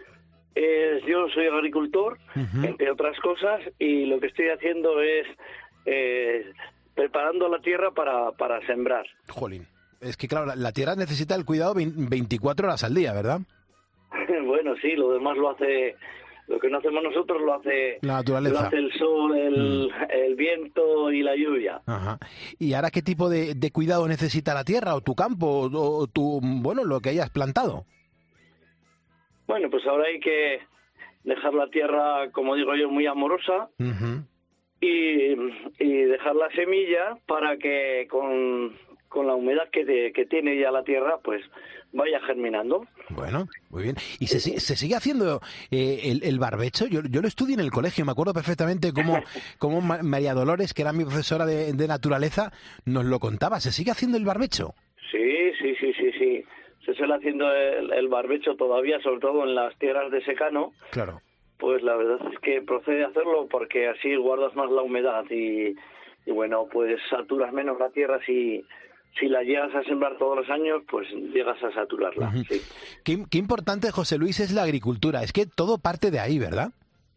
es, yo soy agricultor, uh-huh. entre otras cosas, y lo que estoy haciendo es eh, preparando la tierra para, para sembrar. Jolín, es que claro, la, la tierra necesita el cuidado veinticuatro horas al día, ¿verdad? Bueno, sí, lo demás lo hace... Lo que no hacemos nosotros lo hace la naturaleza, lo hace el sol, el, mm. el viento y la lluvia. Ajá. ¿Y ahora qué tipo de, de cuidado necesita la tierra o tu campo o, o tu, bueno, lo que hayas plantado? Bueno, pues ahora hay que dejar la tierra, como digo yo, muy amorosa uh-huh. y, y dejar la semilla para que con, con la humedad que, de, que tiene ya la tierra, pues vaya germinando. Bueno, muy bien. ¿Y se, se sigue haciendo eh, el, el barbecho? Yo, yo lo estudié en el colegio, me acuerdo perfectamente cómo, cómo María Dolores, que era mi profesora de, de naturaleza, nos lo contaba. ¿Se sigue haciendo el barbecho? Sí, sí, sí, sí, sí. Se suele haciendo el, el barbecho todavía, sobre todo en las tierras de secano. Claro. Pues la verdad es que procede a hacerlo porque así guardas más la humedad y, y bueno, pues saturas menos la tierra si... Si la llegas a sembrar todos los años, pues llegas a saturarla. Uh-huh. Sí. Qué, qué importante, José Luis, es la agricultura. Es que todo parte de ahí, ¿verdad?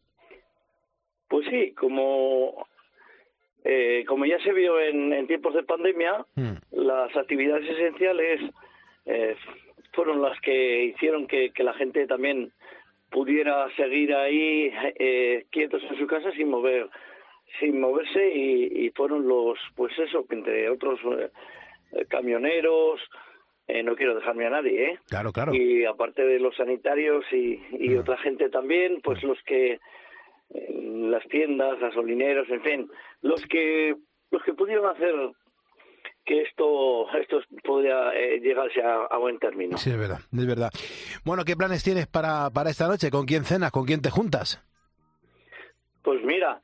Pues sí, como eh, como ya se vio en, en tiempos de pandemia, mm. las actividades esenciales eh, fueron las que hicieron que, que la gente también pudiera seguir ahí eh, quietos en su casa sin mover, sin moverse y, y fueron los, pues eso, entre otros... Eh, camioneros, eh, no quiero dejarme a nadie, ¿eh? Claro, claro. Y aparte de los sanitarios y, y mm. otra gente también, pues mm. los que, en las tiendas, gasolineros, en fin, los que los que pudieron hacer que esto esto podría eh, llegarse a, a buen término. Sí, es verdad, es verdad. Bueno, ¿qué planes tienes para, para esta noche? ¿Con quién cenas? ¿Con quién te juntas? Pues mira...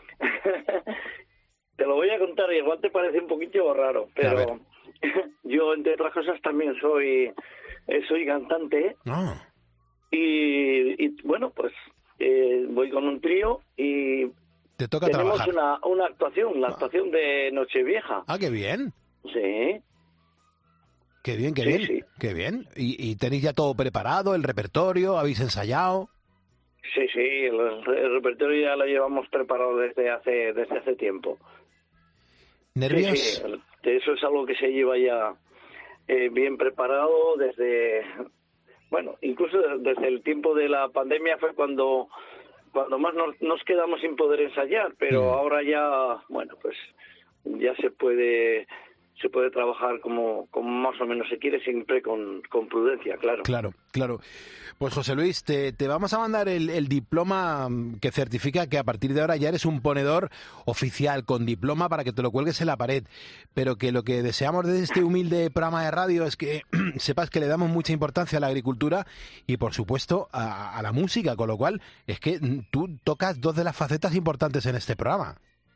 Te lo voy a contar, igual te parece un poquito raro, pero yo, entre otras cosas, también soy soy cantante. Oh. Y, y, bueno, pues eh, voy con un trío y te toca tenemos trabajar. Una, una actuación, la actuación de Nochevieja. Ah, qué bien. Sí. Qué bien, qué sí, bien, sí. qué bien. ¿Y, ¿Y tenéis ya todo preparado, el repertorio? ¿Habéis ensayado? Sí, sí, el, el repertorio ya lo llevamos preparado desde hace desde hace tiempo. ¿Nervios? Sí, sí, eso es algo que se lleva ya eh, bien preparado desde, bueno, incluso desde el tiempo de la pandemia fue cuando cuando más nos, nos quedamos sin poder ensayar, pero mm. ahora ya, bueno, pues ya se puede se puede trabajar como, como más o menos se quiere, siempre con, con prudencia, claro. Claro, claro. Pues José Luis, te, te vamos a mandar el, el diploma que certifica que a partir de ahora ya eres un ponedor oficial, con diploma para que te lo cuelgues en la pared. Pero que lo que deseamos desde este humilde programa de radio es que sepas que le damos mucha importancia a la agricultura y, por supuesto, a, a la música, con lo cual es que tú tocas dos de las facetas importantes en este programa.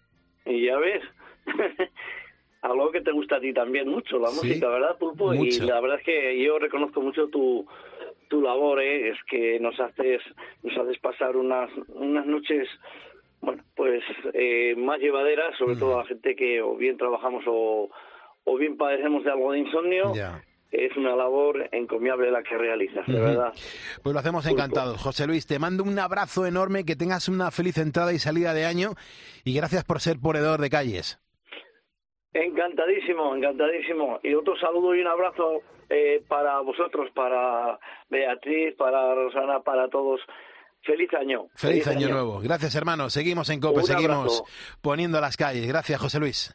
y ya ves, algo que te gusta a ti también mucho, la Sí, música, ¿verdad, Pulpo? mucho. Y la verdad es que yo reconozco mucho tu tu labor, ¿eh? Es que nos haces nos haces pasar unas unas noches, bueno, pues eh, más llevaderas, sobre Mm. todo a la gente que o bien trabajamos o, o bien padecemos de algo de insomnio. Ya. Es una labor encomiable la que realizas, de Ujú. verdad. Pues lo hacemos Pulpo. encantados. José Luis, te mando un abrazo enorme, que tengas una feliz entrada y salida de año y gracias por ser ponedor de calles. Encantadísimo, encantadísimo. Y otro saludo y un abrazo eh, para vosotros, para Beatriz, para Rosana, para todos. Feliz año. Feliz, año, nuevo. Gracias, hermano. Seguimos en COPE, Un seguimos abrazo. poniendo las calles. Gracias, José Luis.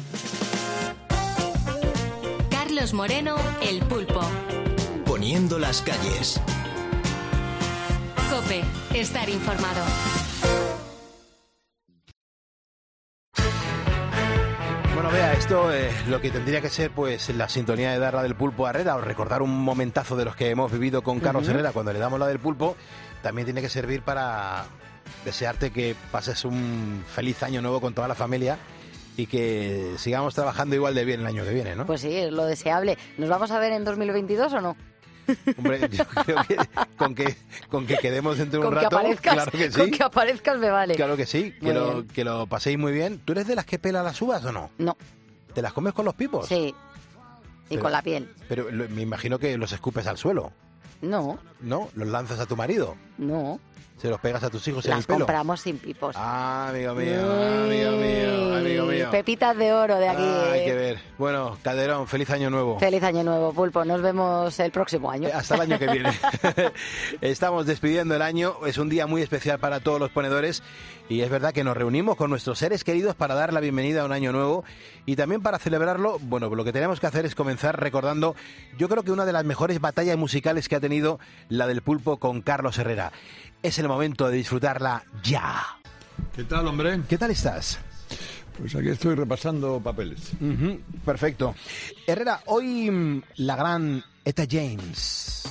Carlos Moreno, El Pulpo. Poniendo las calles. COPE, estar informado. Bueno, vea, esto eh, lo que tendría que ser pues la sintonía de dar la del Pulpo a Herrera o recordar un momentazo de los que hemos vivido con Carlos Ujú. Herrera cuando le damos la del Pulpo, también tiene que servir para desearte que pases un feliz año nuevo con toda la familia y que sigamos trabajando igual de bien el año que viene, ¿no? Pues sí, es lo deseable. ¿Nos vamos a ver en dos mil veintidós o no? Hombre, yo creo que con que, con que quedemos dentro de un Con que rato, aparezcas, claro que sí. con que aparezcas me vale. Claro que sí, que Muy lo, bien. que lo paséis muy bien. ¿Tú eres de las que pela las uvas o no? No. ¿Te las comes con los pipos? Sí. Y Pero- con la piel. Pero lo- me imagino que los escupes al suelo, No, ¿no? Los lanzas a tu marido, no. se los pegas a tus hijos en el Las pelo. compramos sin pipos. Ah, amigo mío, amigo mío, amigo mío. Pepitas de oro de aquí. Ah, hay eh. que ver. Bueno, Calderón, feliz año nuevo. Feliz año nuevo, Pulpo. Nos vemos el próximo año. Hasta el año que viene. Estamos despidiendo el año. Es un día muy especial para todos los ponedores y es verdad que nos reunimos con nuestros seres queridos para dar la bienvenida a un año nuevo y también para celebrarlo. Bueno, lo que tenemos que hacer es comenzar recordando, yo creo que una de las mejores batallas musicales que ha tenido la del Pulpo con Carlos Herrera. Es el momento de disfrutarla ya. ¿Qué tal, hombre? ¿Qué tal estás? Pues aquí estoy repasando papeles. Ujú, perfecto. Herrera, hoy mm, la gran Etta James.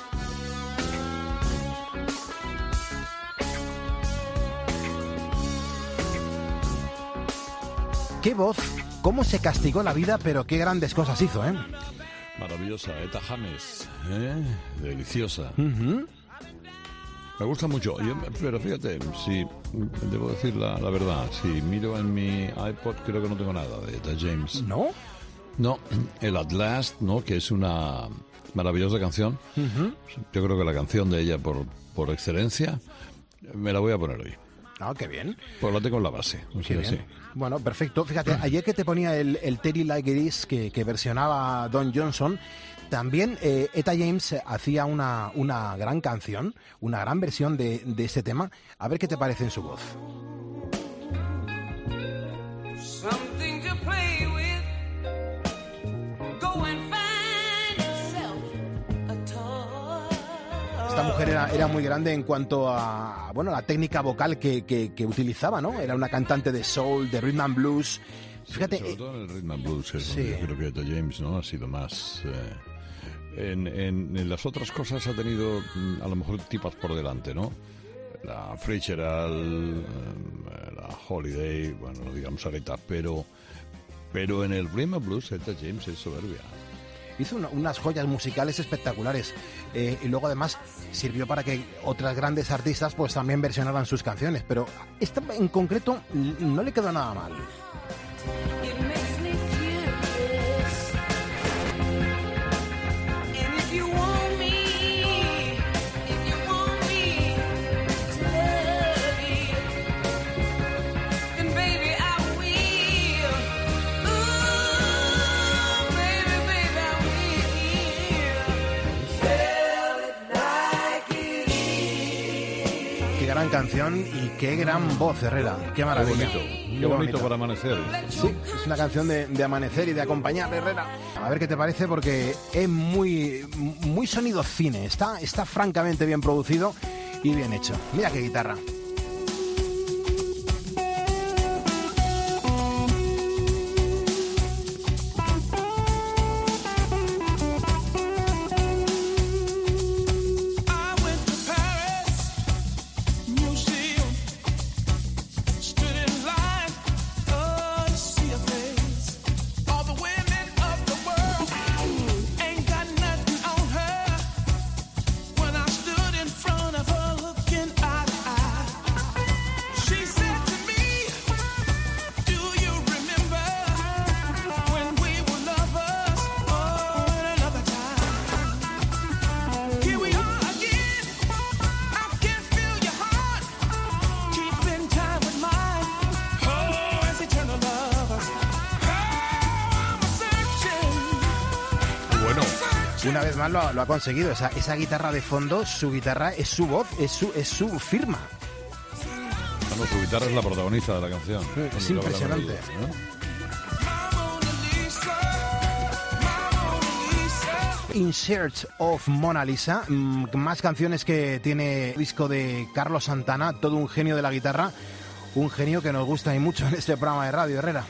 Qué voz, cómo se castigó la vida, pero qué grandes cosas hizo, ¿eh? Maravillosa, Etta James, ¿eh? Deliciosa. Ujú. Me gusta mucho, Yo- pero fíjate, si debo decir la, la verdad, si miro en mi iPod creo que no tengo nada de Etta James. ¿No? No, el At Last, ¿no? Que es una maravillosa canción. Ujú. Yo creo que la canción de ella por, por excelencia, me la voy a poner hoy. Ah, qué bien. Pues la tengo en la base. O Qué sea, bien. sí. Bueno, perfecto. Fíjate, ayer que te ponía el, el Terry Like It Is que, que versionaba Don Johnson, también eh, Etta James hacía una, una gran canción, una gran versión de, de este tema. A ver qué te parece en su voz. Something to play with. Go and find yourself a toy. Esta mujer era, era muy grande en cuanto a bueno la técnica vocal que, que, que utilizaba, ¿no? Era una cantante de soul, de rhythm and blues. Fíjate, Sobre eh, todo en el rhythm and blues, es sí. donde yo creo que Etta James, ¿no? Ha sido más... eh, en, en- en las otras cosas ha tenido mm, a lo mejor tipas por delante, ¿no? La Fitzgerald, eh, la Holiday, bueno, no digamos Aretha, pero, pero en el rhythm and blues Etta James es soberbia. hizo una- unas joyas musicales espectaculares eh, y luego además sirvió para que otras grandes artistas pues también versionaran sus canciones, pero esta en concreto n- no le quedó nada mal. It makes me furious. And if you want me, if you want me to love you, then baby I will. Ooh, baby, baby I will. Tell it like it is. Qué gran canción y qué gran voz, Herrera. Qué maravilla. Qué bonito, qué bonito para amanecer. Sí, es una canción de, de amanecer y de acompañar, Herrera. A ver qué te parece porque es muy, muy sonido cine. Está, está francamente bien producido y bien hecho. Mira qué guitarra. I went to Paris Museum, stood in line. Oh, Una vez más lo ha, lo ha conseguido. Esa, esa guitarra de fondo, su guitarra es su voz, es su, es su firma. Bueno, su guitarra es la protagonista de la canción. Sí, es impresionante. In Search of Mona Lisa, más canciones que tiene el disco de Carlos Santana, todo un genio de la guitarra, un genio que nos gusta y mucho en este programa de radio, Herrera.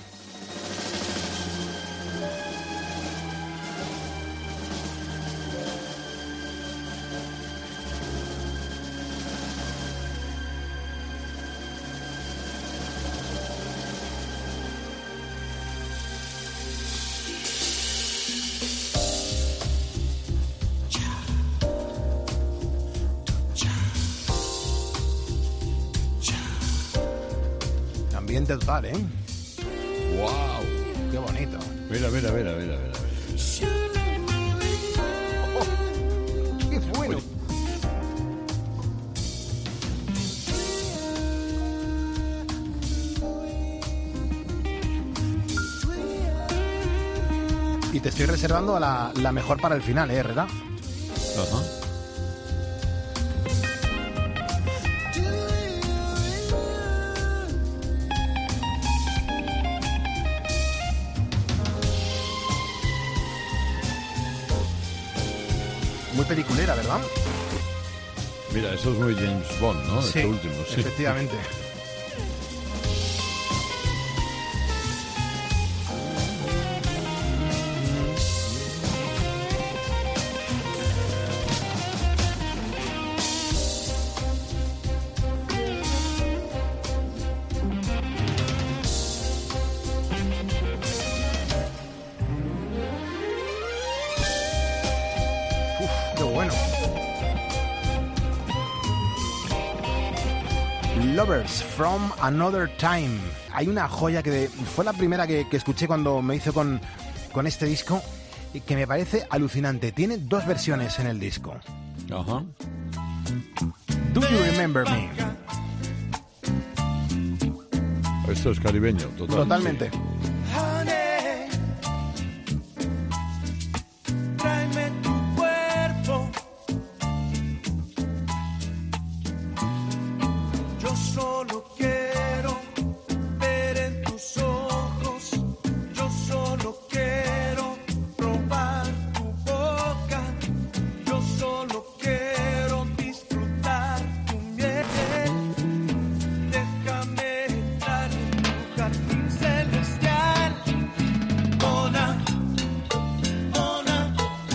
Ambiente total, ¿eh? ¡Wow! ¡Qué bonito! Mira, mira, mira, mira, mira. Oh, ¡qué bueno! Oye. Y te estoy reservando la, la mejor para el final, ¿eh, Herrera? Ajá. Muy peliculera, ¿verdad? Mira, eso es muy James Bond, ¿no? Sí, este último, sí. Efectivamente. Lovers from Another Time. Hay una joya que de, fue la primera que, que escuché cuando me hice con, con este disco y que me parece alucinante. Tiene dos versiones en el disco. Ajá. Do You Remember Me? Esto es caribeño, total. Totalmente. Tráeme tu cuerpo. Yo solo quiero ver en tus ojos. Yo solo quiero probar tu boca. Yo solo quiero disfrutar tu miel. Déjame entrar en tu jardín celestial. Mona, Mona,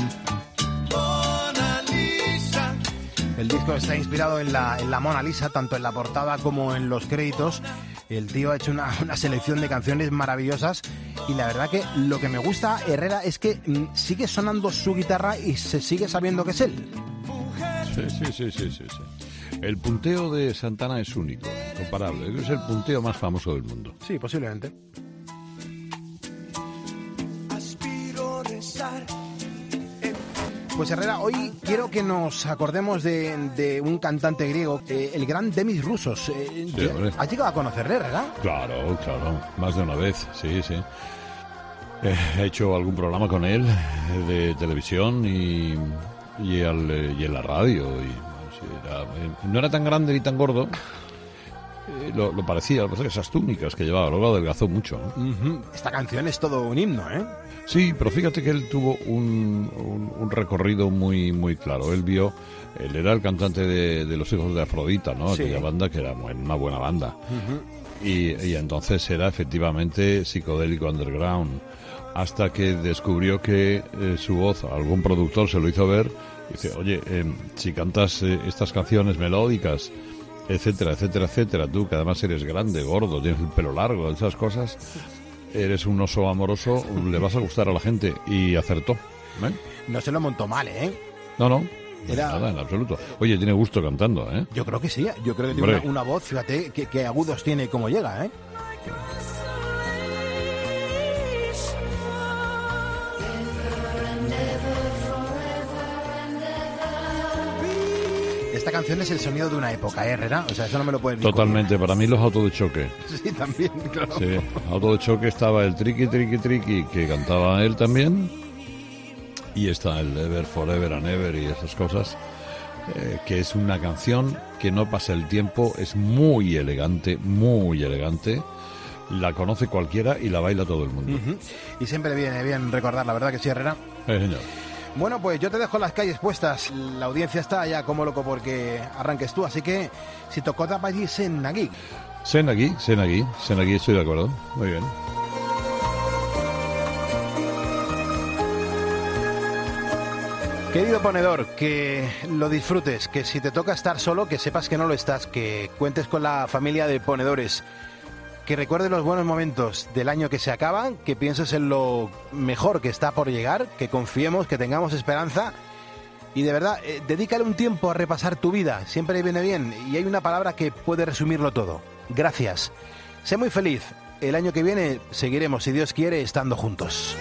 Mona Lisa. El disco está inspirado en la, en la Mona Lisa, tanto en la portada como en los créditos. El tío ha hecho una, una selección de canciones maravillosas y la verdad que lo que me gusta, Herrera, es que mm, sigue sonando su guitarra y se sigue sabiendo que es él. Sí, sí, sí, sí, sí, sí. El punteo de Santana es único, comparable. Es el punteo más famoso del mundo. Sí, posiblemente. Aspiro rezar. Pues Herrera, hoy quiero que nos acordemos de, de un cantante griego, eh, el gran Demis Roussos. Eh, Sí, hombre. ¿Has llegado a conocerle, Herrera? Claro, claro, más de una vez, sí, sí. Eh, He hecho algún programa con él eh, de televisión y, y, al, eh, y en la radio. Y, sí, era- eh, no era tan grande ni tan gordo, eh, lo, lo parecía, lo que pasa es que esas túnicas que llevaba, luego adelgazó mucho, ¿no? Ujú. Esta canción es todo un himno, ¿eh? Sí, pero fíjate que él tuvo un, un, un recorrido muy muy claro. Él vio, él era el cantante de, de Los Hijos de Afrodita, ¿no? Sí. Aquella banda que era mu- una buena banda. Ujú. Y, y entonces era efectivamente psicodélico underground. Hasta que descubrió que eh, su voz, algún productor se lo hizo ver, y dice, oye, eh, si cantas eh, estas canciones melódicas, etcétera, etcétera, etcétera, tú que además eres grande, gordo, tienes el pelo largo, esas cosas, eres un oso amoroso, le vas a gustar a la gente. Y acertó. ¿eh? No se lo montó mal, ¿eh? No, no, Era- nada, en absoluto. Oye, tiene gusto cantando, ¿eh? Yo creo que sí, yo creo que tiene Hombre. una, una voz, fíjate, que, que agudos tiene y cómo llega, ¿eh? Esta canción es el sonido de una época, ¿eh, Herrera? O sea, eso no me lo puedes discutir. Totalmente, para mí los autos de choque. Sí, también, claro. Sí, auto de choque estaba el triqui, triqui, triqui, que cantaba él también. y está el Ever, Forever and Ever y esas cosas, eh, que es una canción que no pasa el tiempo, es muy elegante, muy elegante, la conoce cualquiera y la baila todo el mundo. Uh-huh. Y siempre viene bien recordar, la verdad que sí, Herrera. Eh, señor. Bueno, pues yo te dejo las calles puestas. La audiencia está ya como loco porque arranques tú, así que si tocó tapa allí, sen aquí. Sen aquí, sen aquí, sen aquí, estoy de acuerdo. Muy bien. Querido ponedor, que lo disfrutes, que si te toca estar solo, que sepas que no lo estás, que cuentes con la familia de ponedores, que recuerdes los buenos momentos del año que se acaba, que pienses en lo mejor que está por llegar, que confiemos, que tengamos esperanza y de verdad, eh, dedícale un tiempo a repasar tu vida, siempre viene bien y hay una palabra que puede resumirlo todo: gracias. Sé muy feliz, el año que viene seguiremos, si Dios quiere, estando juntos.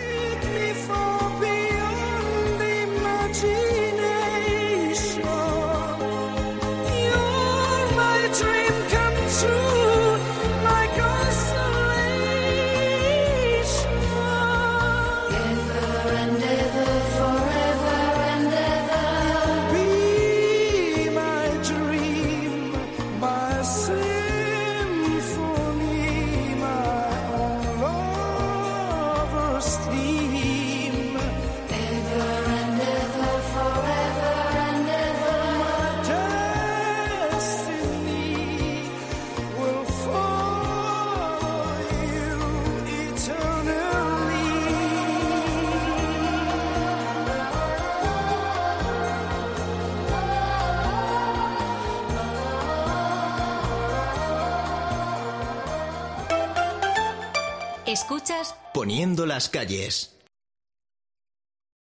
Escuchas Poniendo las calles.